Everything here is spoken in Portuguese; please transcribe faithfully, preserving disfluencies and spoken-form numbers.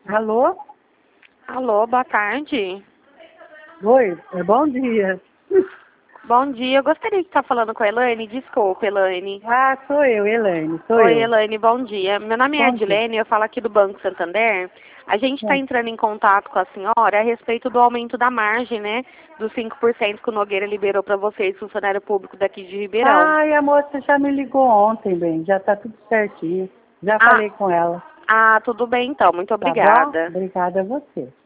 Alô? Alô, boa tarde. Oi, é bom dia. Bom dia, eu gostaria de estar falando com a Elaine. Desculpa, Elaine. Ah, sou eu, Elaine, sou Oi, eu. Elaine, bom dia. Meu nome é Bom dia. Edilene, eu falo aqui do Banco Santander. A gente está É. entrando em contato com a senhora a respeito do aumento da margem, né? Dos cinco por cento que o Nogueira liberou para vocês, funcionário público daqui de Ribeirão. Ai, a moça já me ligou ontem, bem, já tá tudo certinho. Já Ah, falei com ela. ah, tudo bem então, muito Tá bom? obrigada. Obrigada a você.